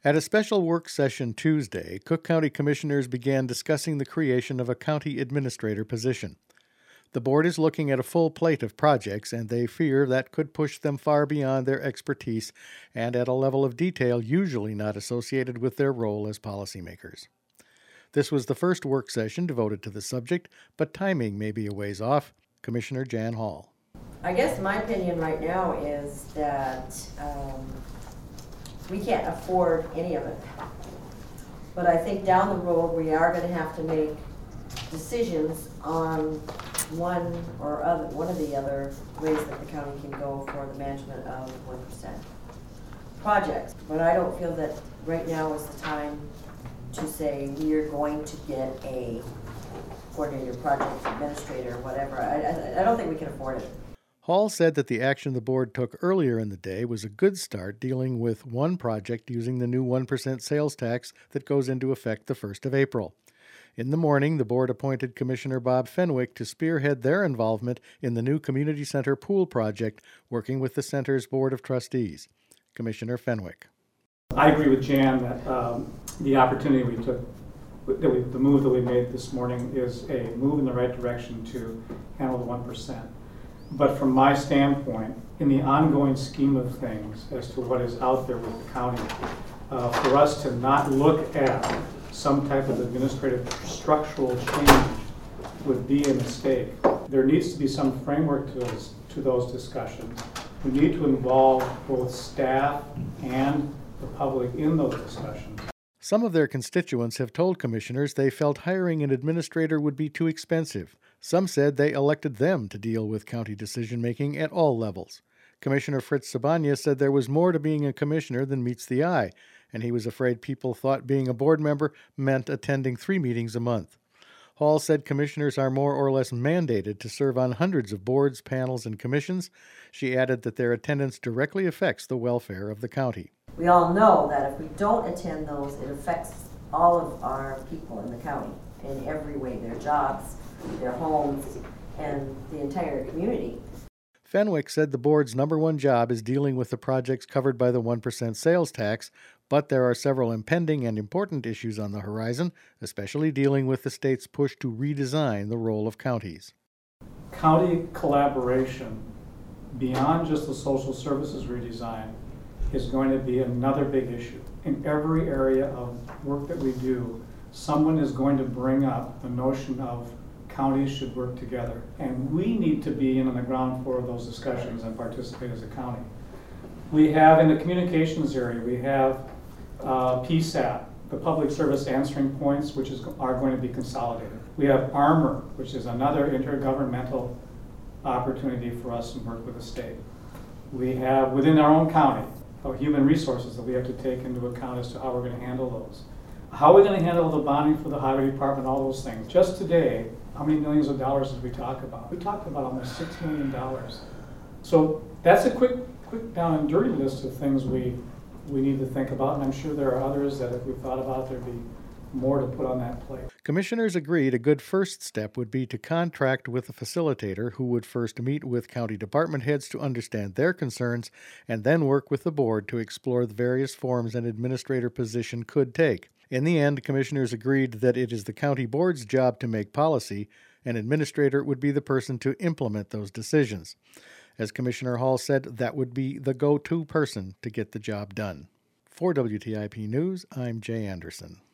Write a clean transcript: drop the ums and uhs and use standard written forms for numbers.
At a special work session Tuesday, Cook County Commissioners began discussing the creation of a county administrator position. The board is looking at a full plate of projects, and they fear that could push them far beyond their expertise and at a level of detail usually not associated with their role as policymakers. This was the first work session devoted to the subject, but timing may be a ways off. Commissioner Jan Hall. I guess my opinion right now is that we can't afford any of it. But I think down the road we are going to have to make decisions on one of the other ways that the county can go for the management of 1% projects. But I don't feel that right now is the time to say we are going to get a coordinator, project administrator, whatever. I don't think we can afford it. Hall said that the action the board took earlier in the day was a good start dealing with one project using the new 1% sales tax that goes into effect the 1st of April. In the morning, the board appointed Commissioner Bob Fenwick to spearhead their involvement in the new community center pool project, working with the center's board of trustees. Commissioner Fenwick. I agree with Jan that the opportunity we took, the move that we made this morning is a move in the right direction to handle the 1%. But from my standpoint, in the ongoing scheme of things as to what is out there with the county, for us to not look at some type of administrative structural change would be a mistake. There needs to be some framework to those discussions. We need to involve both staff and the public in those discussions. Some of their constituents have told commissioners they felt hiring an administrator would be too expensive. Some said they elected them to deal with county decision-making at all levels. Commissioner Fritz Sabanya said there was more to being a commissioner than meets the eye, and he was afraid people thought being a board member meant attending 3 meetings a month. Hall said commissioners are more or less mandated to serve on hundreds of boards, panels, and commissions. She added that their attendance directly affects the welfare of the county. We all know that if we don't attend those, it affects all of our people in the county in every way, their jobs, their homes, and the entire community. Fenwick said the board's number one job is dealing with the projects covered by the 1% sales tax, but there are several impending and important issues on the horizon, especially dealing with the state's push to redesign the role of counties. County collaboration, beyond just the social services redesign, is going to be another big issue. In every area of work that we do, someone is going to bring up the notion of counties should work together. And we need to be in on the ground floor of those discussions and participate as a county. We have, in the communications area, we have PSAP, the Public Service Answering Points, which are going to be consolidated. We have ARMOR, which is another intergovernmental opportunity for us to work with the state. We have, within our own county, human resources that we have to take into account as to how we're going to handle those. How are we going to handle the bonding for the highway department, all those things? Just today, how many millions of dollars did we talk about? We talked about almost $6 million. So that's a quick down and dirty list of things we need to think about, and I'm sure there are others that if we thought about, there'd be more to put on that plate. Commissioners agreed a good first step would be to contract with a facilitator who would first meet with county department heads to understand their concerns and then work with the board to explore the various forms an administrator position could take. In the end, commissioners agreed that it is the county board's job to make policy. An administrator would be the person to implement those decisions. As Commissioner Hall said, that would be the go-to person to get the job done. For WTIP News, I'm Jay Anderson.